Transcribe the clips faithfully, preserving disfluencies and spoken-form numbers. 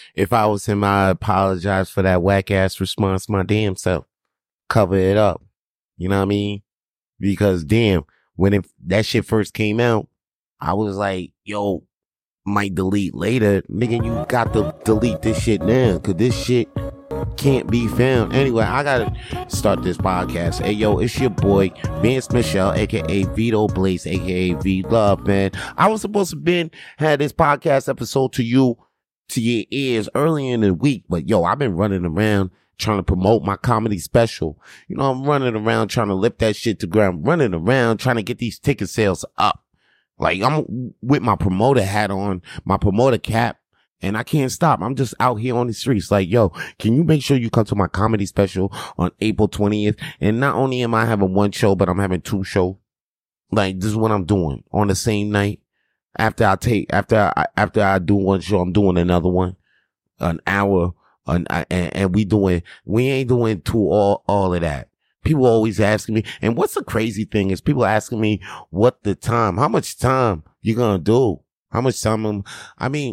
If I was him, I apologize for that whack ass response my damn self. Cover it up. You know what I mean? Because damn, when it, that shit first came out, I was like, yo, might delete later. Nigga, you got to delete this shit now, cause this shit can't be found. Anyway, I gotta start this podcast. Hey, yo, it's your boy, Vince Michelle, aka Vito Blaze, aka V Love, man. I was supposed to been had this podcast episode to you, to your ears early in the week, but yo, I've been running around trying to promote my comedy special. You know, I'm running around trying to lift that shit to ground, running around trying to get these ticket sales up. Like, I'm with my promoter hat on, my promoter cap, and I can't stop. I'm just out here on the streets like, yo, can you make sure you come to my comedy special on April twentieth? And not only am I having one show, but I'm having two shows. Like, this is what I'm doing on the same night. After I take, after I, after I do one show, I'm doing another one, an hour, an, and, and we doing, we ain't doing two, all, all of that. People always asking me, and what's the crazy thing is people asking me what the time, how much time you gonna do? How much time? I'm, I mean,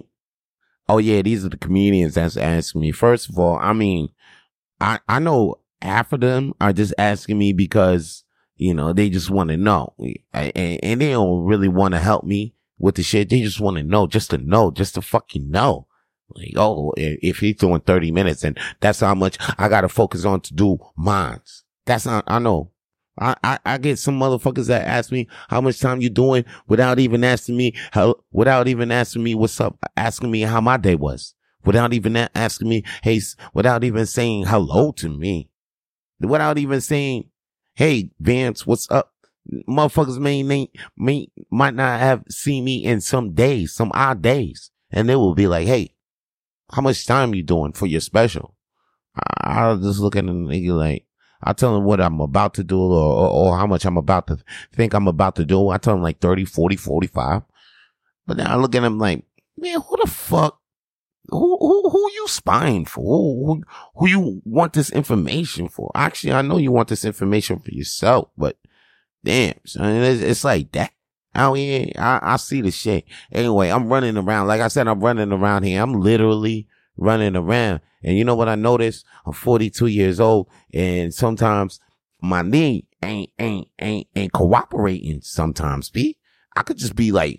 oh yeah, these are the comedians that's asking me. First of all, I mean, I, I know half of them are just asking me because, you know, they just want to know. And, and they don't really want to help me with the shit. They just want to know, just to know, just to fucking know. Like, oh, if he's doing thirty minutes and that's how much I got to focus on to do mines. That's not, I know. I, I, I get some motherfuckers that ask me how much time you doing without even asking me how, without even asking me what's up, asking me how my day was, without even asking me, hey, without even saying hello to me, without even saying, hey, Vance, what's up? Motherfuckers may, may, may, might not have seen me in some days, some odd days. And they will be like, hey, how much time you doing for your special? I, I'll just look at a nigga like, I tell them what I'm about to do or, or, or how much I'm about to think I'm about to do. I tell them like thirty, forty, forty-five. But then I look at them like, man, who the fuck, who, who, who you spying for? Who, who, who you want this information for? Actually, I know you want this information for yourself, but damn, son, it's, it's like that. Out here, I, I see the shit. Anyway, I'm running around. Like I said, I'm running around here. I'm literally running around. And you know what I noticed? I'm forty-two years old, and sometimes my knee ain't, ain't, ain't, ain't cooperating sometimes, B. I could just be like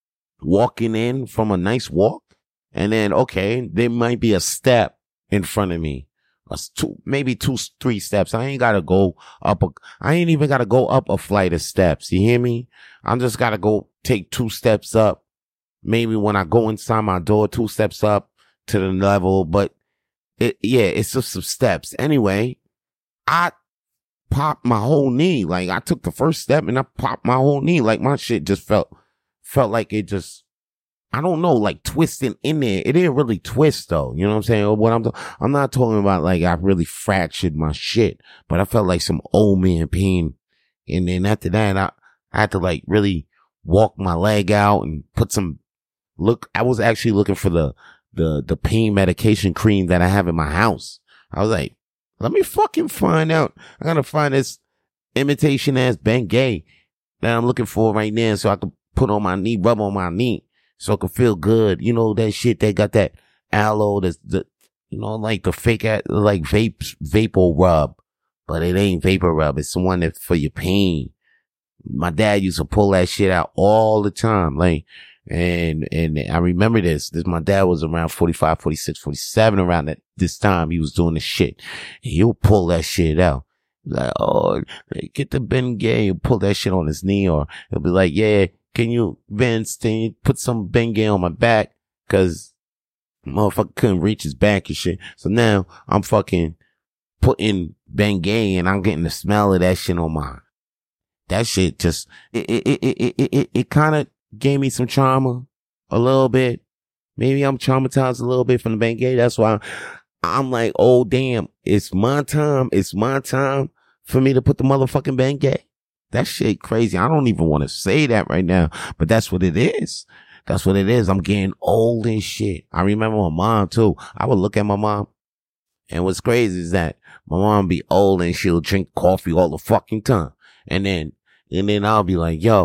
walking in from a nice walk, and then, okay, there might be a step in front of me. A two, maybe two, three steps. I ain't gotta go up a, I ain't even gotta go up a flight of steps. You hear me? I'm just gotta go take two steps up. Maybe when I go inside my door, two steps up to the level, but it, yeah, it's just some steps. Anyway, I popped my whole knee. Like, I took the first step and I popped my whole knee. Like, my shit just felt, felt like it just, I don't know, like twisting in there. It didn't really twist though. You know what I'm saying? What I'm, I'm not talking about like I really fractured my shit, but I felt like some old man pain. And then after that, I, I had to like really walk my leg out and put some, look, I was actually looking for the, the, the pain medication cream that I have in my house. I was like, let me fucking find out. I gotta find this imitation ass Bengay that I'm looking for right now so I can put on my knee, rub on my knee so I can feel good. You know, that shit, they got that aloe, that's the, you know, like the fake, like vape, vapor rub, but it ain't vapor rub. It's the one that's for your pain. My dad used to pull that shit out all the time. Like, And, and I remember this, this, my dad was around forty-five, forty-six, forty-seven around that, this time he was doing this shit. And he'll pull that shit out. Like, oh, get the Bengay, he'll pull that shit on his knee, or he'll be like, yeah, can you, Vince, can you put some Bengay on my back? Cause motherfucker couldn't reach his back and shit. So now I'm fucking putting Bengay and I'm getting the smell of that shit on my, that shit just, it, it, it, it, it, it, it kind of gave me some trauma a little bit. Maybe I'm traumatized a little bit from the Bengay. That's why I'm like, oh damn, it's my time. It's my time for me to put the motherfucking Bengay. That shit crazy. I don't even want to say that right now, but that's what it is. That's what it is. I'm getting old and shit. I remember my mom too. I would look at my mom, and what's crazy is that my mom be old and she'll drink coffee all the fucking time. And then, and then I'll be like, yo,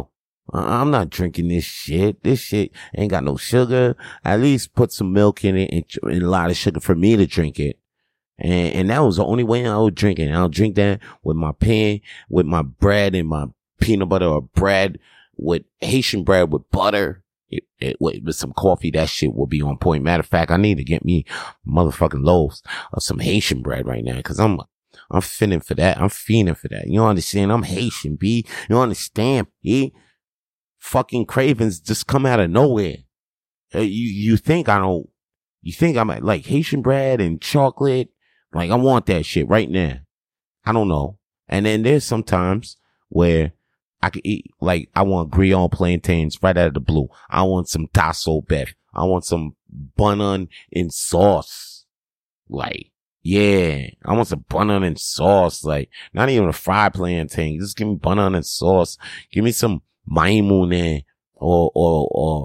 I- I'm not drinking this shit. This shit ain't got no sugar. At least put some milk in it and, and a lot of sugar for me to drink it. And, and that was the only way I would drink it. And I'll drink that with my pen, with my bread and my peanut butter or bread with Haitian bread with butter. It, it, with, with some coffee, that shit will be on point. Matter of fact, I need to get me motherfucking loaves of some Haitian bread right now. Cause I'm, I'm fiending for that. I'm fiending for that. You understand? I'm Haitian, B. You understand, B? Fucking cravings just come out of nowhere. Uh, you, you think I don't, you think I'm like Haitian bread and chocolate? Like I want that shit right now. I don't know. And then there's sometimes where I could eat, like, I want grilled plantains right out of the blue. I want some tasso beef. I want some bun and sauce. Like, yeah, I want some bun and sauce. Like, not even a fried plantain. Just give me bun and sauce. Give me some maimoune or, or, or,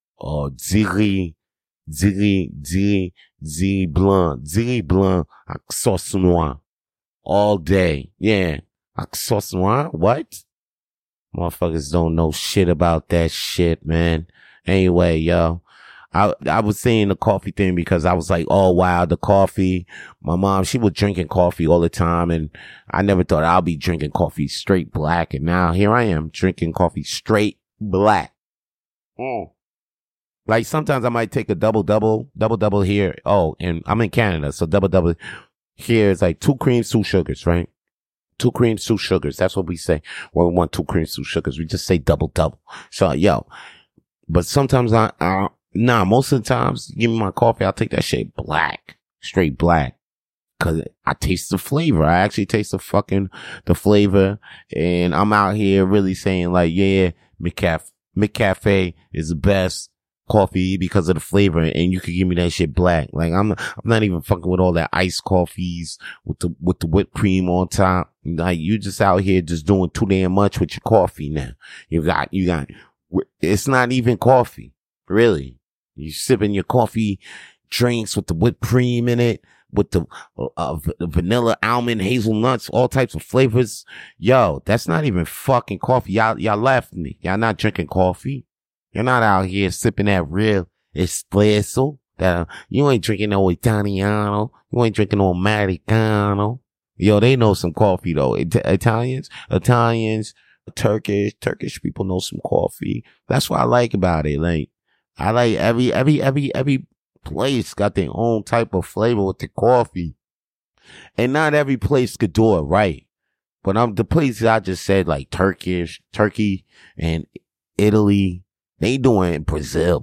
or ziri, ziri, ziri, ziri blanc, ziri blanc, avec sauce noire. All day. Yeah. Avec sauce noire? What? Motherfuckers don't know shit about that shit, man. Anyway, yo, I I was saying the coffee thing because I was like, oh wow, the coffee. My mom, she was drinking coffee all the time, and I never thought I'll be drinking coffee straight black. And now here I am drinking coffee straight black. Mm. Like sometimes I might take a double double, double double here. Oh, and I'm in Canada, so double double here is like two creams, two sugars, right? Two creams, two sugars. That's what we say. When we want two creams, two sugars, we just say double double. So, yo, but sometimes I, I, nah, most of the times, give me my coffee, I'll take that shit black, straight black. Cause I taste the flavor. I actually taste the fucking, the flavor. And I'm out here really saying like, yeah, McCafe, McCafe is the best coffee because of the flavor, and you could give me that shit black. Like I'm, I'm not even fucking with all that iced coffees with the with the whipped cream on top. Like you just out here just doing too damn much with your coffee now. You got, you got. It's not even coffee, really. You sipping your coffee drinks with the whipped cream in it, with the uh, vanilla, almond, hazelnuts, all types of flavors. Yo, that's not even fucking coffee. Y'all, y'all left me. Y'all not drinking coffee. You're not out here sipping that real espresso. That uh, you ain't drinking no Italiano. You ain't drinking no Americano. Yo, they know some coffee though. It- Italians, Italians, Turkish, Turkish people know some coffee. That's what I like about it. Like, I like every, every, every, every place got their own type of flavor with the coffee. And not every place could do it right. But I'm the places I just said, like Turkish, Turkey and Italy. They doing Brazil,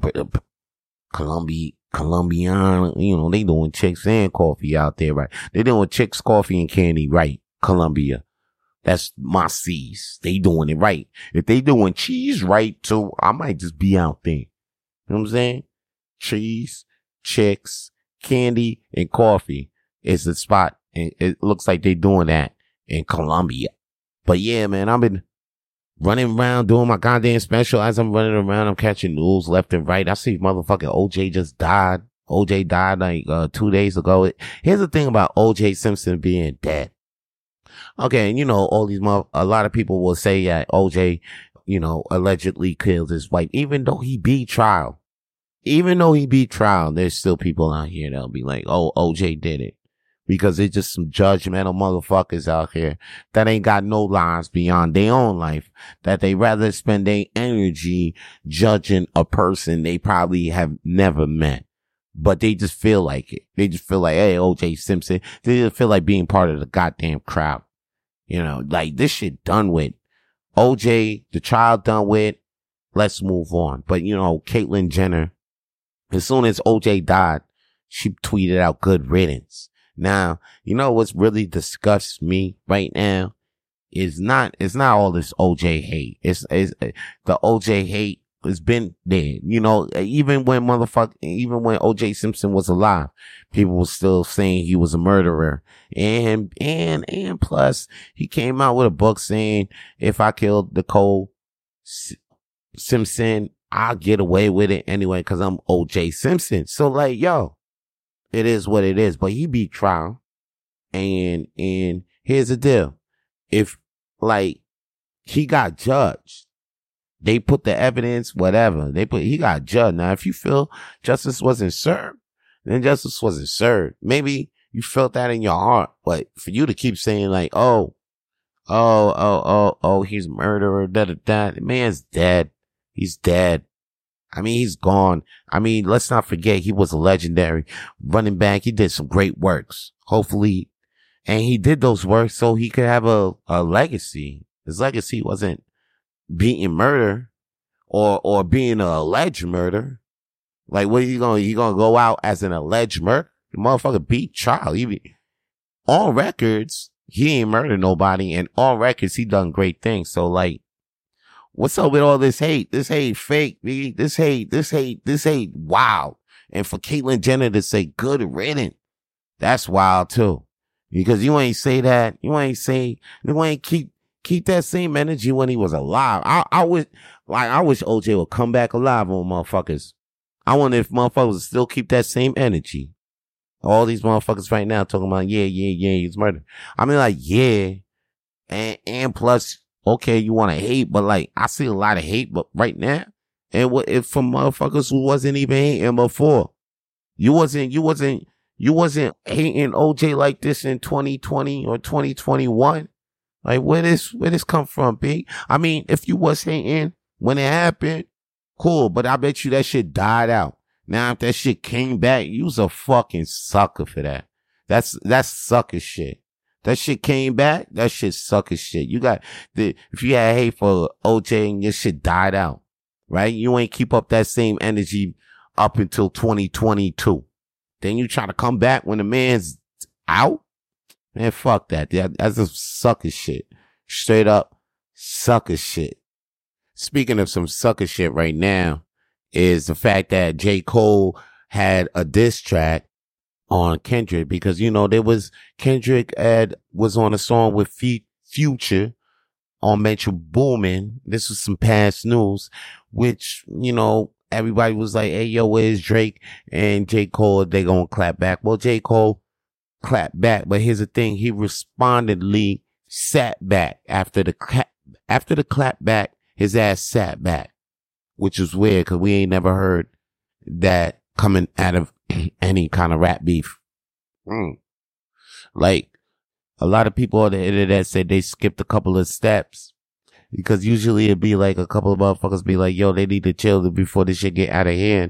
Colombia, Colombian, you know, they doing chicks and coffee out there, right? They doing chicks, coffee, and candy, right? Colombia. That's my C's. They doing it right. If they doing cheese right too, I might just be out there. You know what I'm saying? Cheese, chicks, candy, and coffee is the spot. And it looks like they doing that in Colombia. But yeah, man, I've been running around doing my goddamn special. As I'm running around, I'm catching news left and right. I see motherfucking O J just died. O J died like uh, two days ago. Here's the thing about O J Simpson being dead. Okay, and you know, all these mother- a lot of people will say that O J, you know, allegedly killed his wife, even though he beat trial. Even though he beat trial, there's still people out here that'll be like, oh, O J did it. Because it's just some judgmental motherfuckers out here that ain't got no lives beyond their own life, that they rather spend their energy judging a person they probably have never met. But they just feel like it. They just feel like, hey, O J Simpson. They just feel like being part of the goddamn crowd. You know, like this shit done with. O J, the child done with. Let's move on. But you know, Caitlyn Jenner, as soon as O J died, she tweeted out good riddance. Now, you know what's really disgusts me right now is not, it's not all this O J hate. It's, it's, the O J hate has been there. You know, even when motherfucker, even when O J Simpson was alive, people were still saying he was a murderer. And, and, and plus, he came out with a book saying, if I killed Nicole Simpson, I'll get away with it anyway, cause I'm O J Simpson. So like, yo, it is what it is, but he beat trial. And, and here's the deal. If, like, he got judged. They put the evidence, whatever. They put, he got judged. Now, if you feel justice wasn't served, then justice wasn't served. Maybe you felt that in your heart, but for you to keep saying like, oh, oh, oh, oh, oh, he's a murderer, da, da, da. The man's dead. He's dead. I mean, he's gone. I mean, let's not forget he was a legendary running back. He did some great works. Hopefully, and he did those works so he could have a, a legacy. His legacy wasn't beating murder or, or being an alleged murder. Like, what are you going to, you going to go out as an alleged murder? The motherfucker beat Charlie. He be, on records, he ain't murdered nobody, and on records, he done great things. So, like, what's up with all this hate? This hate fake, B. This hate, this hate, this hate wild. And for Caitlyn Jenner to say good riddance, that's wild too. Because you ain't say that. You ain't say, you ain't keep, keep that same energy when he was alive. I, I wish, like, I wish O J would come back alive on motherfuckers. I wonder if motherfuckers would still keep that same energy. All these motherfuckers right now talking about, yeah, yeah, yeah, he's murdered. I mean, like, yeah. And, and plus, okay, you want to hate, but like, I see a lot of hate, but right now, and what if from motherfuckers who wasn't even hating before? You wasn't, you wasn't, you wasn't hating O J like this in twenty twenty or twenty twenty-one. Like, where this, where this come from, B? I mean, if you was hating when it happened, cool, but I bet you that shit died out. Now, if that shit came back, you was a fucking sucker for that. That's, that's sucker shit. That shit came back, that shit sucker shit. You got the, if you had hate for O J and your shit died out, right? You ain't keep up that same energy up until twenty twenty-two. Then you try to come back when the man's out? Man, fuck that. that that's a sucker shit. Straight up sucker shit. Speaking of some sucker shit right now, is the fact that J. Cole had a diss track on Kendrick, because, you know, there was, Kendrick had, was on a song with F- Future on Metro Boomin. This was some past news, which, you know, everybody was like, hey, yo, where's Drake? And J. Cole, they gonna clap back. Well, J. Cole clapped back, but here's the thing. He respondedly sat back after the clap, after the clap back, his ass sat back. Which is weird, because we ain't never heard that coming out of any kind of rap beef. Mm. Like, a lot of people on the internet said they skipped a couple of steps, because usually it'd be like a couple of motherfuckers be like, yo, they need to chill before this shit get out of hand.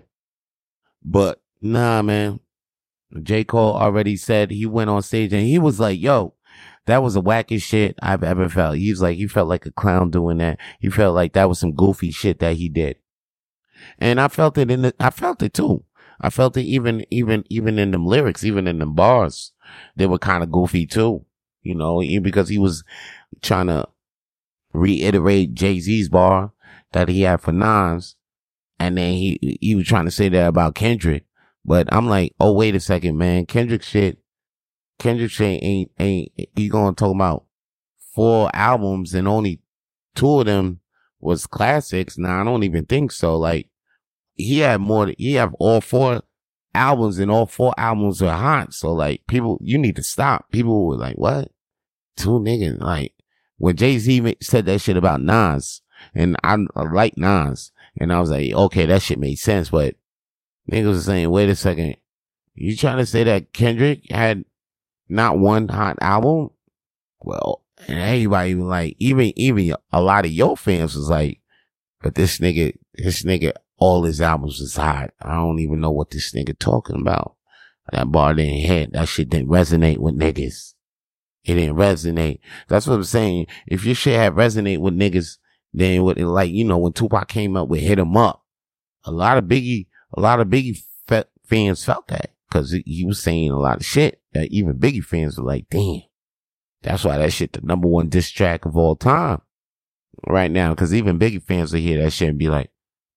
But nah, man. J. Cole already said, he went on stage and he was like, yo, that was the wackest shit I've ever felt. He was like, he felt like a clown doing that. He felt like that was some goofy shit that he did. And I felt it in the, I felt it too. I felt it even, even, even in them lyrics, even in them bars. They were kind of goofy too. You know, because he was trying to reiterate Jay-Z's bar that he had for Nas. And then he, he was trying to say that about Kendrick. But I'm like, oh, wait a second, man. Kendrick shit. Kendrick shit ain't, ain't, you gonna talk about four albums and only two of them was classics. Now, I don't even think so. Like, he had more, he have all four albums and all four albums are hot. So like, people, you need to stop. People were like, what? Two niggas. Like, when Jay-Z said that shit about Nas, and I, I like Nas, and I was like, okay, that shit made sense, but niggas was saying, wait a second. You trying to say that Kendrick had not one hot album? Well, and everybody was like, even, even a lot of your fans was like, but this nigga, this nigga, all his albums was hot. I don't even know what this nigga talking about. That bar didn't hit. That shit didn't resonate with niggas. It didn't resonate. That's what I'm saying. If your shit had resonate with niggas, then what it like, you know, when Tupac came up with Hit 'Em Up, a lot of Biggie, a lot of Biggie fe- fans felt that, because he was saying a lot of shit that even Biggie fans were like, damn. That's why that shit the number one diss track of all time right now. Because even Biggie fans will hear that shit and be like,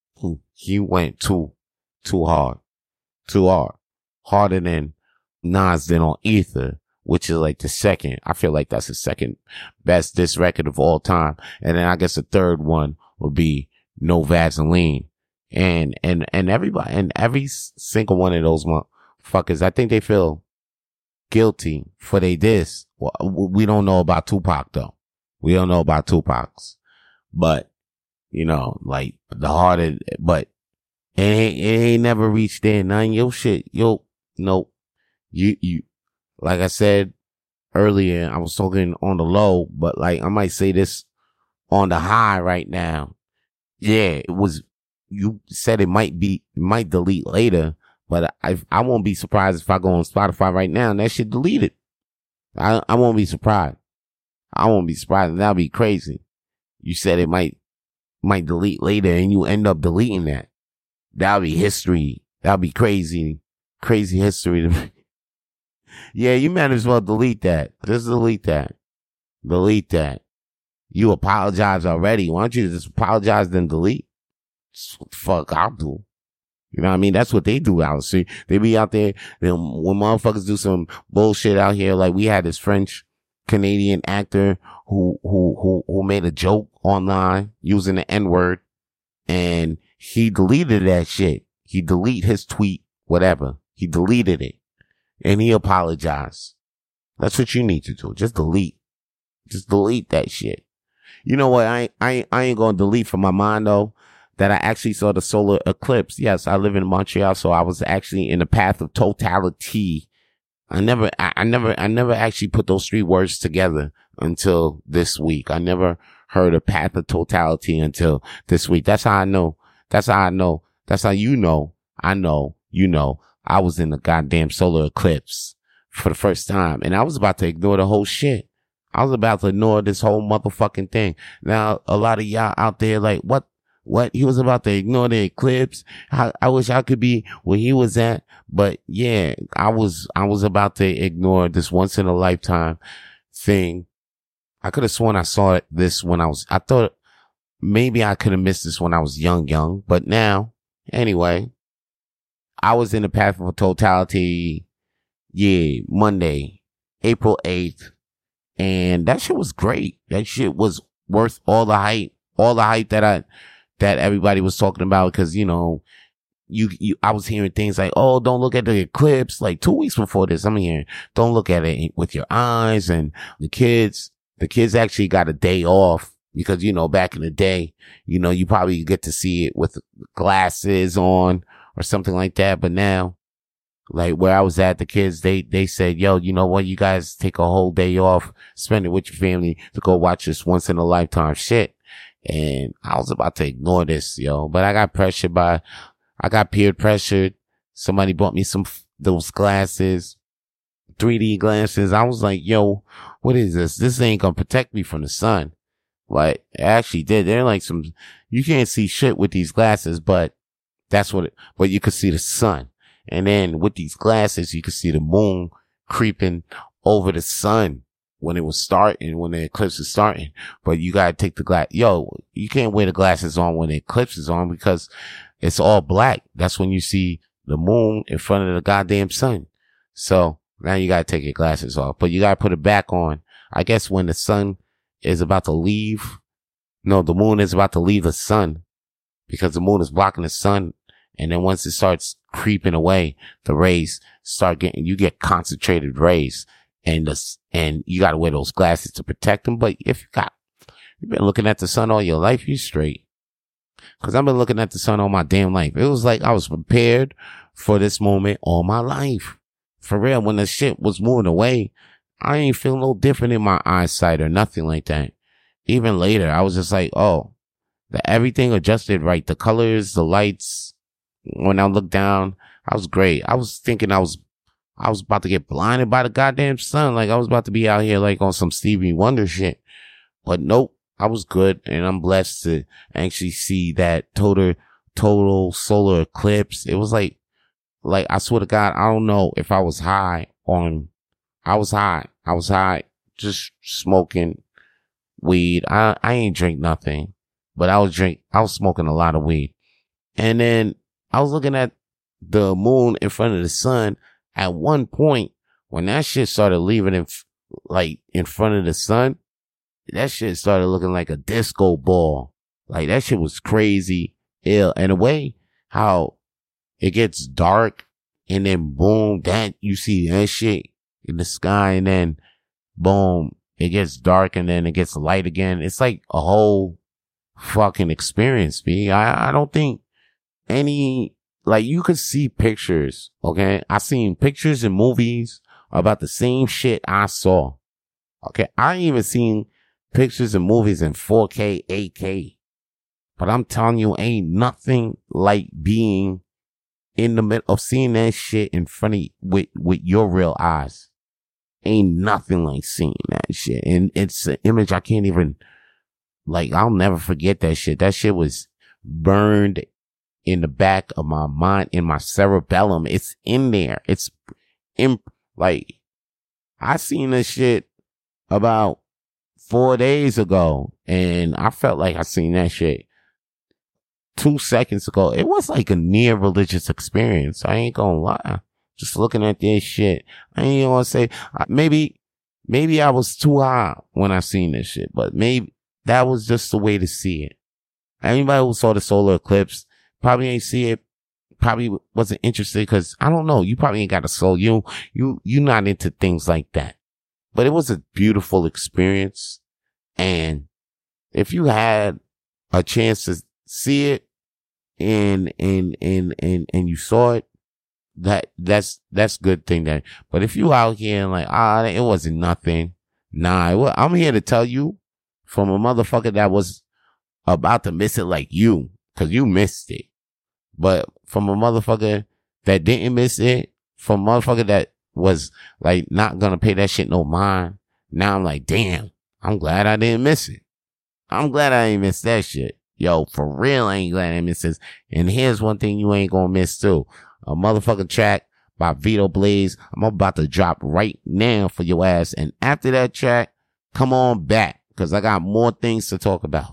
he went too, too hard, too hard, harder than Nas did on Ether, which is like the second. I feel like that's the second best diss record of all time. And then I guess the third one would be No Vaseline. And, and, and everybody, and every single one of those motherfuckers, I think they feel guilty for they diss. Well, we don't know about Tupac though. We don't know about Tupac's, but You know, like the harder, but it ain't, it ain't never reached there. None your shit, yo, nope. You, you, like I said earlier, I was talking on the low, but like I might say this on the high right now. Yeah, it was, you said it might be, it might delete later, but I, I won't be surprised if I go on Spotify right now and that shit deleted. I, I won't be surprised. I won't be surprised. That'd be crazy. You said it might, might delete later and you end up deleting that. That'll be history. That'll be crazy. Crazy history to me. Yeah, you might as well delete that. Just delete that. Delete that. You apologize already. Why don't you just apologize then delete? That's what the fuck I'll do. You know what I mean? That's what they do out there. They be out there, you know, when motherfuckers do some bullshit out here, like we had this French Canadian actor who, who, who, who made a joke online using the N-word, and he deleted that shit. He deleted his tweet, whatever. He deleted it. And he apologized. That's what you need to do. Just delete. Just delete that shit. You know what? I, I, I ain't gonna delete from my mind though, that I actually saw the solar eclipse. Yes, I live in Montreal, so I was actually in the path of totality. I never, I, I never, I never actually put those three words together until this week. I never heard of path of totality until this week. That's how I know. That's how I know. That's how you know. I know. You know. I was in the goddamn solar eclipse for the first time, and I was about to ignore the whole shit. I was about to ignore this whole motherfucking thing. Now, a lot of y'all out there like, what, what? He was about to ignore the eclipse. I, I wish I could be where he was at. But yeah, I was, I was about to ignore this once in a lifetime thing. I could have sworn I saw it this when I was, I thought maybe I could have missed this when I was young, young, but now, anyway, I was in the path of totality. Yeah, Monday, April eighth. And that shit was great. That shit was worth all the hype, all the hype that I, that everybody was talking about. Cause, you know, you, you, I was hearing things like, oh, don't look at the eclipse. Like two weeks before this, I'm hearing, don't look at it with your eyes. And the kids, the kids actually got a day off because, you know, back in the day, you know, you probably get to see it with glasses on or something like that. But now, like where I was at, the kids, they, they said, yo, you know what? You guys take a whole day off, spend it with your family to go watch this once in a lifetime shit. And I was about to ignore this, yo, but I got pressured by, I got peer pressured. Somebody bought me some, those glasses, three D glasses. I was like, yo, what is this? This ain't gonna protect me from the sun. Like, it actually did. They're like some, you can't see shit with these glasses, but that's what it, but you could see the sun. And then with these glasses, you could see the moon creeping over the sun when it was starting, when the eclipse was starting. But you gotta take the glass. Yo, you can't wear the glasses on when the eclipse is on because it's all black. That's when you see the moon in front of the goddamn sun. So now you gotta take your glasses off, but you gotta put it back on. I guess when the sun is about to leave, no, the moon is about to leave the sun because the moon is blocking the sun. And then once it starts creeping away, the rays start getting, you get concentrated rays, and the, and you got to wear those glasses to protect them. But if you got, you've been looking at the sun all your life, you straight. Cause I've been looking at the sun all my damn life. It was like I was prepared for this moment all my life. For real, when the shit was moving away, I ain't feel no different in my eyesight or nothing like that. Even later, I was just like, oh, the everything adjusted right. The colors, the lights. When I looked down, I was great. I was thinking I was, I was about to get blinded by the goddamn sun. Like I was about to be out here like on some Stevie Wonder shit. But nope, I was good. And I'm blessed to actually see that total, total solar eclipse. It was like, like I swear to God, I don't know if I was high on, I was high. I was high, just smoking weed. I, I ain't drink nothing, but I was drink, I was smoking a lot of weed. And then I was looking at the moon in front of the sun. At one point, when that shit started leaving in, like, in front of the sun, that shit started looking like a disco ball. Like, that shit was crazy ill. And the way how it gets dark and then boom, that, you see that shit in the sky and then boom, it gets dark and then it gets light again. It's like a whole fucking experience, B. I, I don't think any, like, you could see pictures, okay? I seen pictures in movies about the same shit I saw, okay? I ain't even seen pictures and movies in four K, eight K. But I'm telling you, ain't nothing like being in the middle of seeing that shit in front of you with, with your real eyes. Ain't nothing like seeing that shit. And it's an image I can't even, like, I'll never forget that shit. That shit was burned in the back of my mind, in my cerebellum. It's in there. It's in, like, I seen this shit about four days ago, and I felt like I seen that shit two seconds ago. It was like a near religious experience. I ain't gonna lie. Just looking at this shit, I ain't gonna say, maybe, maybe I was too high when I seen this shit, but maybe that was just the way to see it. Anybody who saw the solar eclipse probably ain't see it, probably wasn't interested, because I don't know, you probably ain't got a soul. You, you, you not into things like that. But it was a beautiful experience. And if you had a chance to see it and, and, and, and, and you saw it, that, that's, that's good thing that, but if you out here and like, ah, it wasn't nothing. Nah, well, I'm here to tell you from a motherfucker that was about to miss it like you, cause you missed it. But from a motherfucker that didn't miss it, from a motherfucker that was like not gonna pay that shit no mind. Now I'm like, damn, I'm glad I didn't miss it. I'm glad I didn't miss that shit. Yo, for real, I ain't glad I didn't miss this. And here's one thing you ain't gonna miss too. A motherfucking track by Vito Blaze. I'm about to drop right now for your ass. And after that track, come on back, cause I got more things to talk about.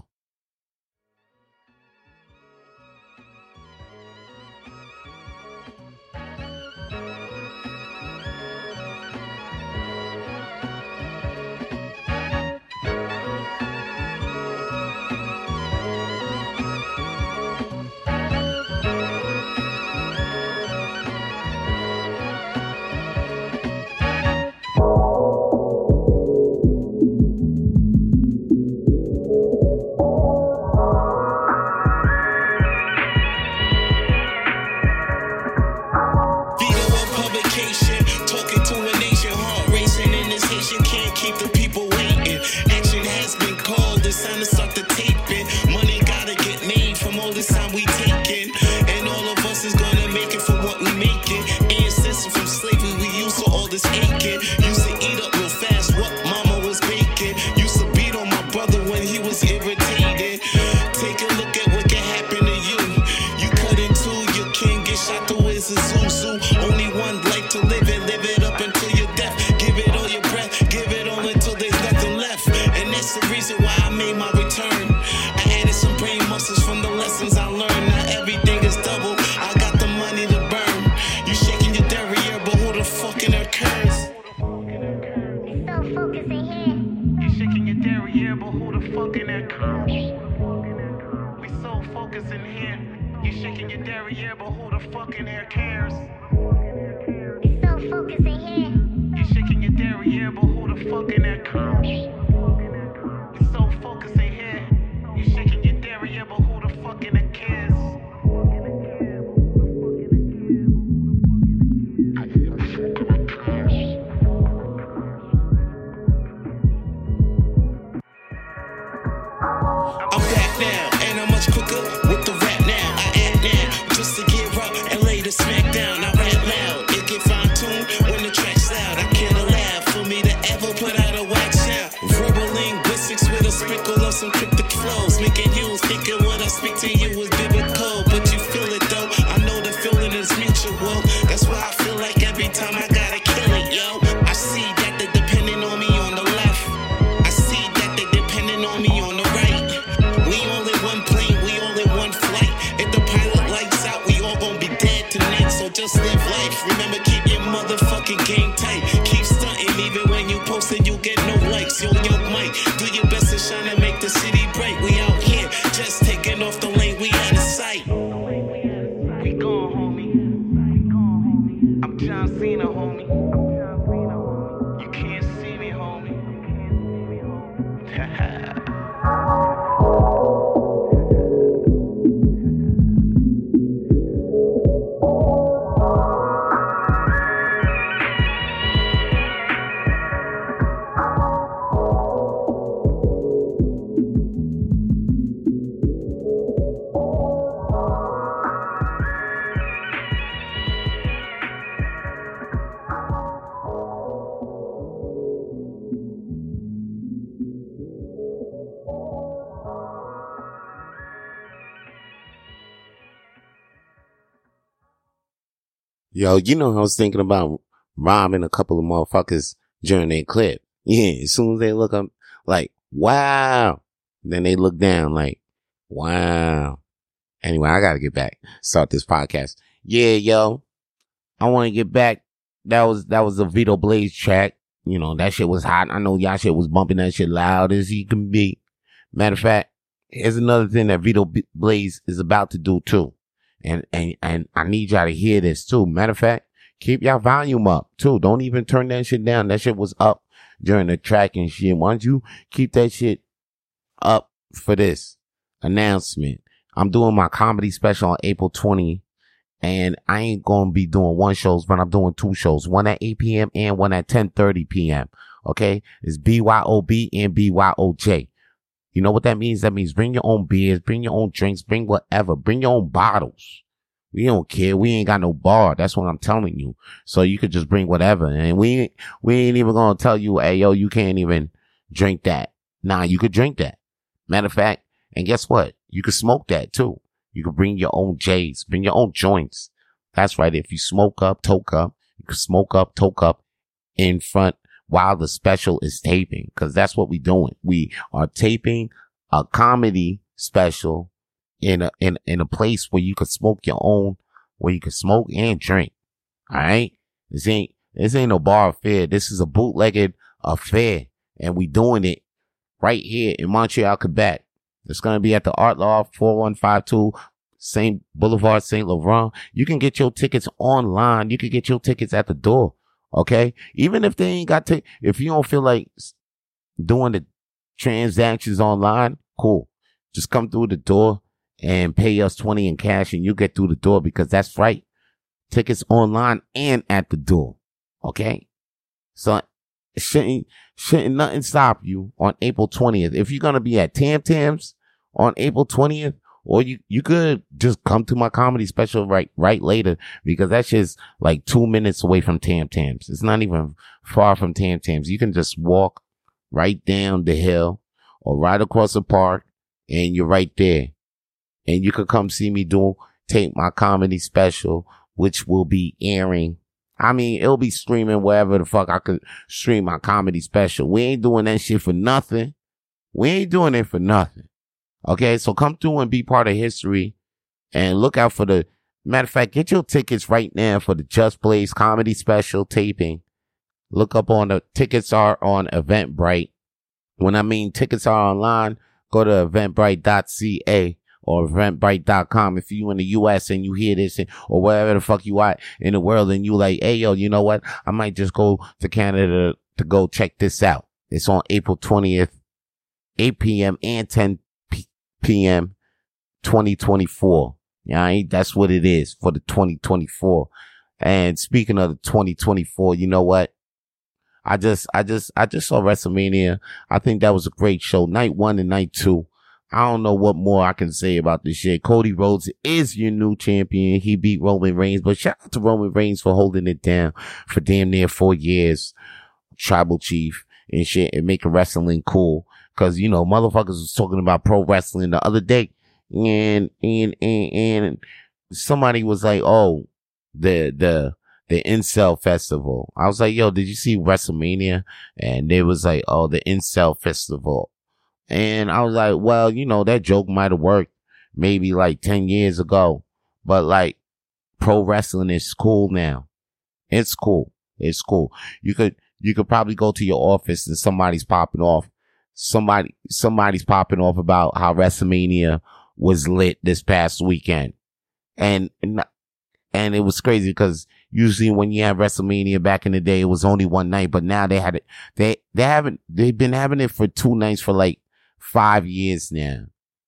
Yo, you know, I was thinking about robbing a couple of motherfuckers during their clip. Yeah, as soon as they look up, like, wow. Then they look down like, wow. Anyway, I gotta get back. Start this podcast. Yeah, yo. I want to get back. That was, that was a Vito Blaze track. You know, that shit was hot. I know y'all shit was bumping that shit loud as he can be. Matter of fact, here's another thing that Vito Blaze is about to do too. And, and, and I need y'all to hear this too. Matter of fact, keep y'all volume up too. Don't even turn that shit down. That shit was up during the track and shit. Why don't you keep that shit up for this announcement? I'm doing my comedy special on April twentieth. And I ain't going to be doing one shows, but I'm doing two shows. One at eight p.m. and one at ten thirty p.m. Okay? It's B Y O B and B Y O J. You know what that means? That means bring your own beers, bring your own drinks, bring whatever. Bring your own bottles. We don't care. We ain't got no bar. That's what I'm telling you. So you could just bring whatever. And we ain't, we ain't even going to tell you, hey, yo, you can't even drink that. Nah, you could drink that. Matter of fact, and guess what? You could smoke that too. You can bring your own J's, bring your own joints. That's right. If you smoke up, toke up, you can smoke up, toke up in front while the special is taping. Cause that's what we doing. We are taping a comedy special in a, in, in a place where you can smoke your own, where you can smoke and drink. All right. This ain't, this ain't no bar affair. This is a bootlegged affair and we doing it right here in Montreal, Quebec. It's going to be at the Art Loft, four one five two Saint Boulevard, Saint Laurent. You can get your tickets online. You can get your tickets at the door. Okay. Even if they ain't got to, if you don't feel like doing the transactions online, cool. Just come through the door and pay us twenty in cash and you get through the door because that's right. Tickets online and at the door. Okay. So shouldn't, shouldn't nothing stop you on April twentieth. If you're going to be at Tam Tams on April twentieth, or you, you could just come to my comedy special right, right later because that's just like two minutes away from Tam Tams. It's not even far from Tam Tams. You can just walk right down the hill or right across the park and you're right there. And you could come see me do, take my comedy special, which will be airing. I mean, it'll be streaming wherever the fuck I could stream my comedy special. We ain't doing that shit for nothing. We ain't doing it for nothing. Okay, so come through and be part of history and look out for the, matter of fact, get your tickets right now for the Just Blaze comedy special taping. Look up on the, tickets are on Eventbrite. When I mean tickets are online, go to eventbrite dot c a or eventbrite dot com. If you in the U S and you hear this and, or wherever the fuck you are in the world and you like, hey, yo, you know what? I might just go to Canada to go check this out. It's on April twentieth, eight p.m. and ten p.m. twenty twenty-four. Yeah, that's what it is for the twenty twenty-four. And speaking of the twenty twenty-four, you know what? I just, I just, I just saw WrestleMania. I think that was a great show. Night one and night two. I don't know what more I can say about this shit. Cody Rhodes is your new champion. He beat Roman Reigns, but shout out to Roman Reigns for holding it down for damn near four years. Tribal chief and shit and making wrestling cool. Cause, you know, motherfuckers was talking about pro wrestling the other day and, and, and, and somebody was like, oh, the, the, the Incel Festival. I was like, yo, did you see WrestleMania? And they was like, oh, the Incel Festival. And I was like, well, you know, that joke might have worked maybe like ten years ago, but like pro wrestling is cool now. It's cool. It's cool. You could, you could probably go to your office and somebody's popping off. Somebody, somebody's popping off about how WrestleMania was lit this past weekend. And, and it was crazy because usually when you have WrestleMania back in the day, it was only one night, but now they had it, they, they haven't, they've been having it for two nights for like five years now.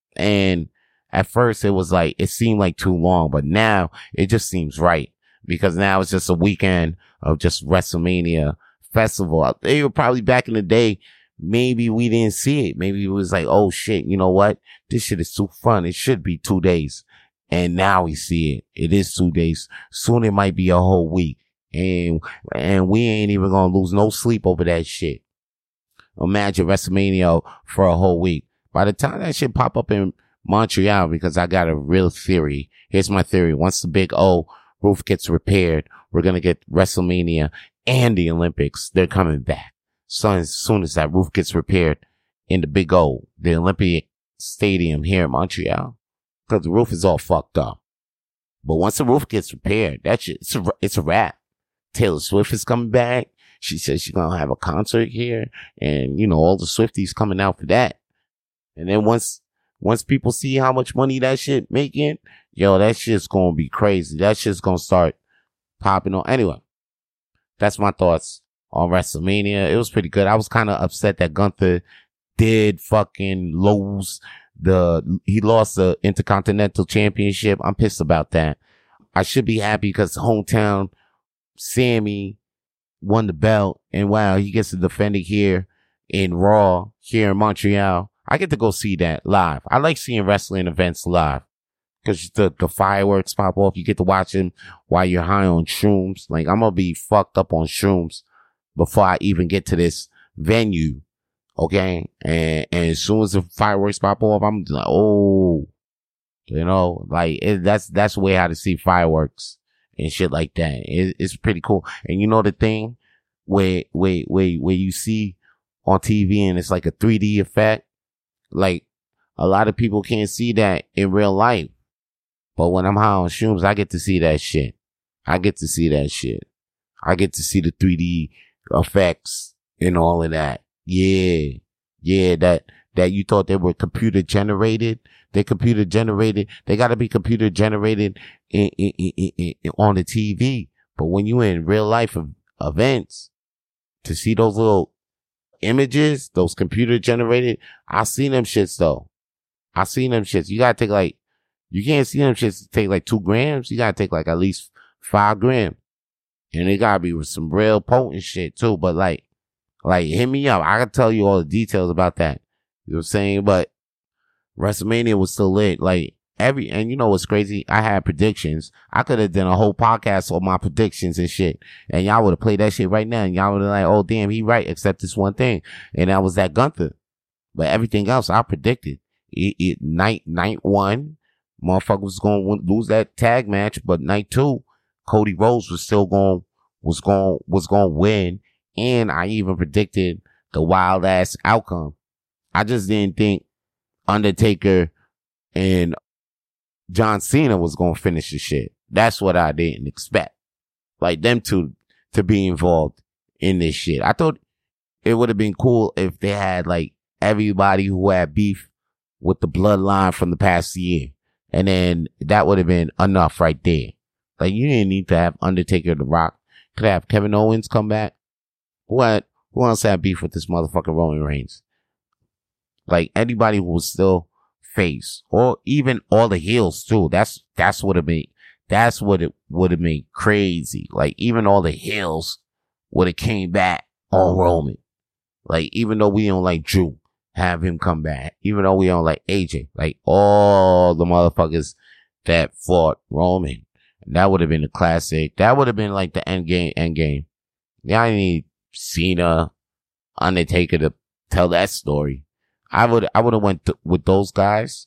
And at first it was like, it seemed like too long, but now it just seems right because now it's just a weekend of just WrestleMania festival. They were probably back in the day. Maybe we didn't see it. Maybe it was like, oh shit, you know what? This shit is too fun. It should be two days. And now we see it. It is two days. Soon it might be a whole week. And, and we ain't even gonna lose no sleep over that shit. Imagine WrestleMania for a whole week. By the time that shit pop up in Montreal, because I got a real theory. Here's my theory. Once the big O roof gets repaired, we're going to get WrestleMania and the Olympics. They're coming back. So as soon as that roof gets repaired in the Big O, the Olympic Stadium here in Montreal, because the roof is all fucked up. But once the roof gets repaired, that shit, it's a, it's a wrap. Taylor Swift is coming back. She says she's going to have a concert here, and, you know, all the Swifties coming out for that. And then once, once people see how much money that shit making, yo, that shit's going to be crazy. That shit's going to start popping on. Anyway, that's my thoughts on WrestleMania. It was pretty good. I was kind of upset that Gunther did fucking lose the, he lost the Intercontinental Championship. I'm pissed about that. I should be happy because hometown Sammy won the belt, and wow, he gets to defend it here in Raw, here in Montreal. I get to go see that live. I like seeing wrestling events live because the, the fireworks pop off. You get to watch them while you're high on shrooms. Like, I'm going to be fucked up on shrooms before I even get to this venue. Okay. And, and as soon as the fireworks pop off, I'm like, oh, you know, like it, that's, that's the way how to see fireworks and shit like that. It, it's pretty cool. And you know the thing where, where, where, where you see on T V and it's like a three D effect. Like, a lot of people can't see that in real life. But when I'm high on shrooms, I get to see that shit. I get to see that shit. I get to see the three D effects and all of that. Yeah. Yeah, that, that you thought they were computer generated. They're computer generated. They gotta be computer generated in, in, in, in, in, on the T V. But when you in real life events, to see those little images, those computer generated, I seen them shits though. I seen them shits. You gotta take like, you can't see them shits take like two grams. You gotta take like at least five grams. And it gotta be with some real potent shit too. But like, like hit me up. I can tell you all the details about that. You know what I'm saying? But WrestleMania was still lit. Like every, and you know what's crazy? I had predictions. I could have done a whole podcast on my predictions and shit. And y'all would have played that shit right now. And y'all would have like, oh damn, he right, except this one thing. And that was that Gunther. But everything else I predicted. It, it night, night one, motherfucker was going to lose that tag match. But night two, Cody Rhodes was still going, was going, was going to win. And I even predicted the wild ass outcome. I just didn't think Undertaker and John Cena was going to finish the shit. That's what I didn't expect. Like them two to be involved in this shit. I thought it would have been cool if they had like everybody who had beef with the bloodline from the past year. And then that would have been enough right there. Like you didn't need to have Undertaker, The Rock. Could have Kevin Owens come back. What? Who else had beef with this motherfucker Roman Reigns? Like anybody who was still face, or even all the heels too. That's that's what it made. That's what it would have made crazy. Like even all the heels would have came back on Roman. Like even though we don't like Drew, have him come back. Even though we don't like A J, like all the motherfuckers that fought Roman. And that would have been a classic. That would have been like the end game. End game. Yeah, I need Cena, Undertaker to tell that story. I would, I would have went th- with those guys,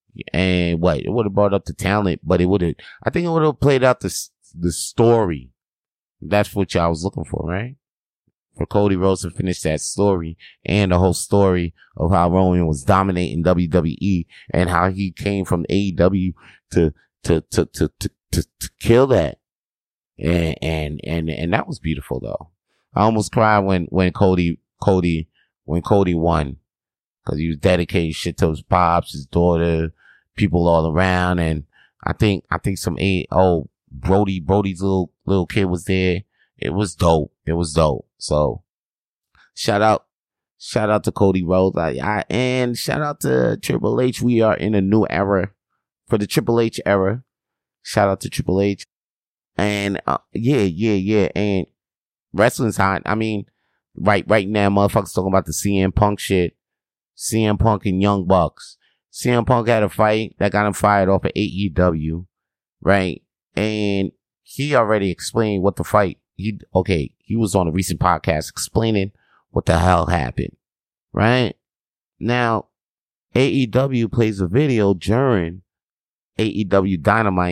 and what it would have brought up the talent, but it would have, I think it would have played out the the story. That's what y'all was looking for, right? For Cody Rhodes to finish that story and the whole story of how Roman was dominating W W E and how he came from A E W to to to to to to, to kill that, and and and and that was beautiful though. I almost cried when when Cody Cody when Cody won. Cause he was dedicating shit to his pops, his daughter, people all around. And I think, I think some, eight, oh, Brody, Brody's little, little kid was there. It was dope. It was dope. So shout out, shout out to Cody Rhodes. I, I, and shout out to Triple H. We are in a new era for the Triple H era. Shout out to Triple H. And, uh, yeah, yeah, yeah. And wrestling's hot. I mean, right, right now, motherfuckers talking about the C M Punk shit. C M Punk and Young Bucks. C M Punk had a fight that got him fired off of A E W, right? And he already explained what the fight, he, okay, he was on a recent podcast explaining what the hell happened, right? Now, A E W plays a video during A E W Dynamite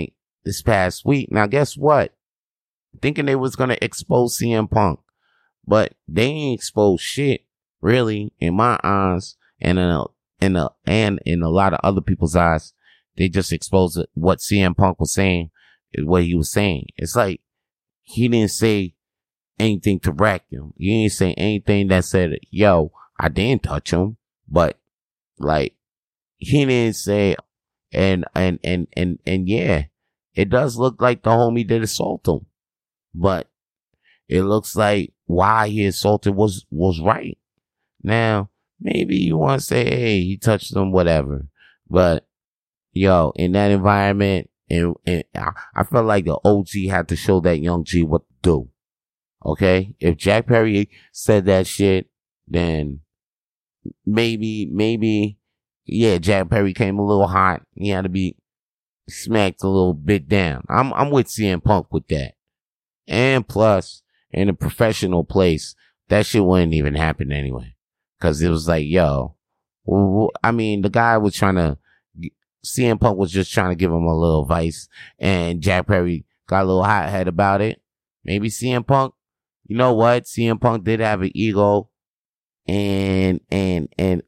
this past week. Now, guess what? Thinking they was going to expose C M Punk, but they ain't exposed shit, really, in my eyes, and in a, in a, and in a lot of other people's eyes. They just exposed what C M Punk was saying, what he was saying. It's like, he didn't say anything to wreck him. He didn't say anything that said, yo, I didn't touch him, but, like, he didn't say, and, and, and, and, and yeah, it does look like the homie did assault him. But it looks like why he assaulted was, was right. Now, maybe you want to say, hey, he touched them, whatever. But, yo, in that environment, and, and I felt like the O G had to show that young G what to do. Okay? If Jack Perry said that shit, then maybe, maybe, yeah, Jack Perry came a little hot. He had to be smacked a little bit down. I'm, I'm with C M Punk with that. And plus, in a professional place, that shit wouldn't even happen anyway. Cause it was like, yo, I mean, the guy was trying to, C M Punk was just trying to give him a little advice, and Jack Perry got a little hot head about it. Maybe C M Punk, you know what? C M Punk did have an ego, and, and, and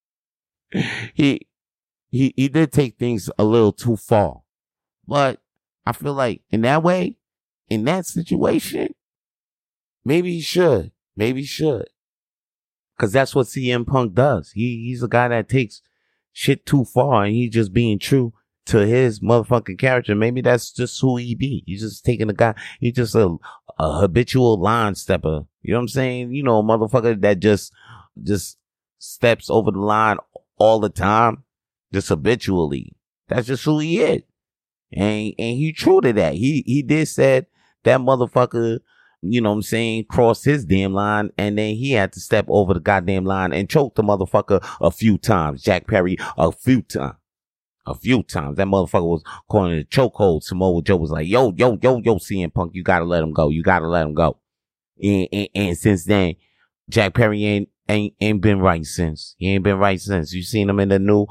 he, he, he did take things a little too far. But I feel like in that way, in that situation, maybe he should. Maybe he should. Because that's what C M Punk does. He He's a guy that takes shit too far, and he's just being true to his motherfucking character. Maybe that's just who he be. He's just taking a guy. He's just a, a habitual line stepper. You know what I'm saying? You know, a motherfucker that just, just steps over the line all the time, just habitually. That's just who he is. And, and he true to that. He, he did said, that motherfucker, you know what I'm saying, crossed his damn line, and then he had to step over the goddamn line and choke the motherfucker a few times. Jack Perry, a few times. A few times. That motherfucker was calling it a chokehold. Samoa Joe was like, yo, yo, yo, yo, C M Punk, you gotta let him go. You gotta let him go. And, and, and since then, Jack Perry ain't, ain't, ain't been right since. He ain't been right since. You seen him in the new,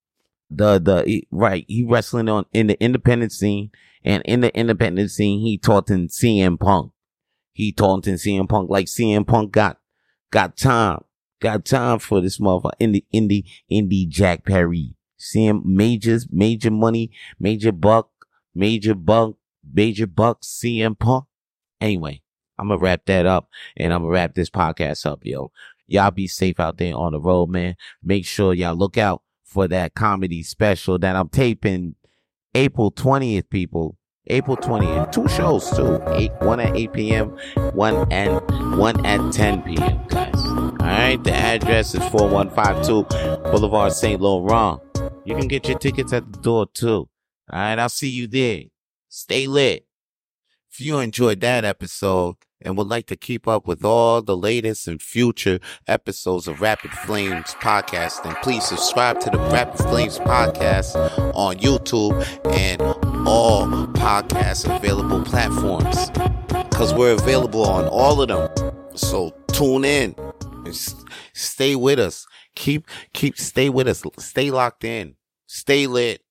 the, the, he, right, he wrestling on, in the independent scene. And in the independent scene, he taunting C M Punk. He taunting C M Punk like C M Punk got, got time, got time for this motherfucker. Indie, indie, indie Jack Perry. C M majors, major money, major buck, major buck, major buck, C M Punk. Anyway, I'm gonna wrap that up, and I'm gonna wrap this podcast up, yo. Y'all be safe out there on the road, man. Make sure y'all look out for that comedy special that I'm taping April twentieth, people. April twentieth. Two shows, too. Eight, one at eight p.m., one at, one at ten p.m., guys. All right? The address is four one five two Boulevard Saint Laurent. You can get your tickets at the door, too. All right? I'll see you there. Stay lit. If you enjoyed that episode and would like to keep up with all the latest and future episodes of Rapid Flames podcast, then please subscribe to the Rapid Flames podcast on YouTube and all podcast available platforms, because we're available on all of them. So tune in and stay with us. Keep, keep, stay with us. Stay locked in. Stay lit.